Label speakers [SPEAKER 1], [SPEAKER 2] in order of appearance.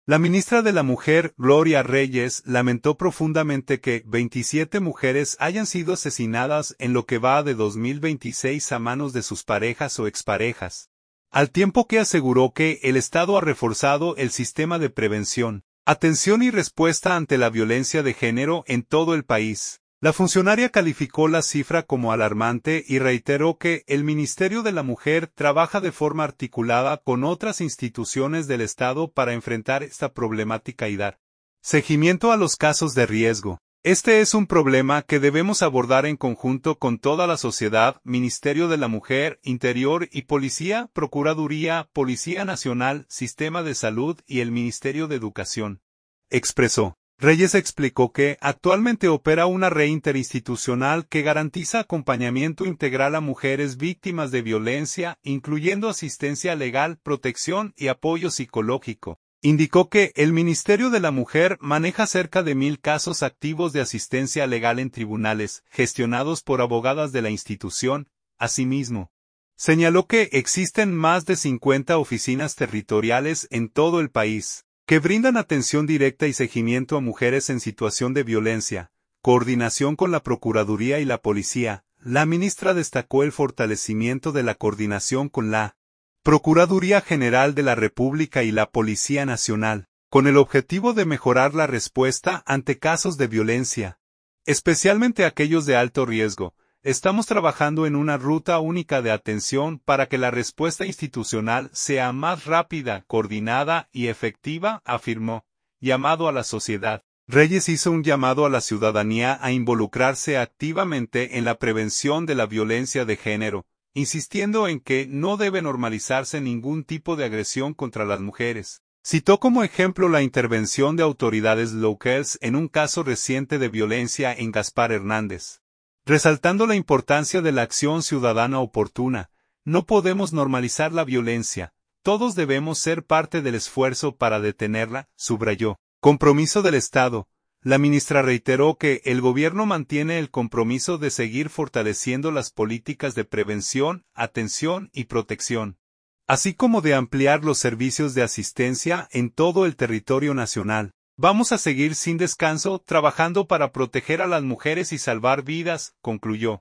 [SPEAKER 1] La ministra de la Mujer, Gloria Reyes, lamentó profundamente que 27 mujeres hayan sido asesinadas en lo que va de 2026 a manos de sus parejas o exparejas, al tiempo que aseguró que el Estado ha reforzado el sistema de prevención, atención y respuesta ante la violencia de género en todo el país. La funcionaria calificó la cifra como alarmante y reiteró que el Ministerio de la Mujer trabaja de forma articulada con otras instituciones del Estado para enfrentar esta problemática y dar seguimiento a los casos de riesgo. Este es un problema que debemos abordar en conjunto con toda la sociedad, Ministerio de la Mujer, Interior y Policía, Procuraduría, Policía Nacional, Sistema de Salud y el Ministerio de Educación, expresó. Reyes explicó que actualmente opera una red interinstitucional que garantiza acompañamiento integral a mujeres víctimas de violencia, incluyendo asistencia legal, protección y apoyo psicológico. Indicó que el Ministerio de la Mujer maneja cerca de 1,000 casos activos de asistencia legal en tribunales, gestionados por abogadas de la institución. Asimismo, señaló que existen más de 50 oficinas territoriales en todo el país, que brindan atención directa y seguimiento a mujeres en situación de violencia, coordinación con la Procuraduría y la Policía. La ministra destacó el fortalecimiento de la coordinación con la Procuraduría General de la República y la Policía Nacional, con el objetivo de mejorar la respuesta ante casos de violencia, especialmente aquellos de alto riesgo. Estamos trabajando en una ruta única de atención para que la respuesta institucional sea más rápida, coordinada y efectiva, afirmó. Llamado a la sociedad. Reyes hizo un llamado a la ciudadanía a involucrarse activamente en la prevención de la violencia de género, insistiendo en que no debe normalizarse ningún tipo de agresión contra las mujeres. Citó como ejemplo la intervención de autoridades locales en un caso reciente de violencia en Gaspar Hernández. Resaltando la importancia de la acción ciudadana oportuna, no podemos normalizar la violencia, todos debemos ser parte del esfuerzo para detenerla, subrayó. Compromiso del Estado. La ministra reiteró que el gobierno mantiene el compromiso de seguir fortaleciendo las políticas de prevención, atención y protección, así como de ampliar los servicios de asistencia en todo el territorio nacional. Vamos a seguir sin descanso trabajando para proteger a las mujeres y salvar vidas, concluyó.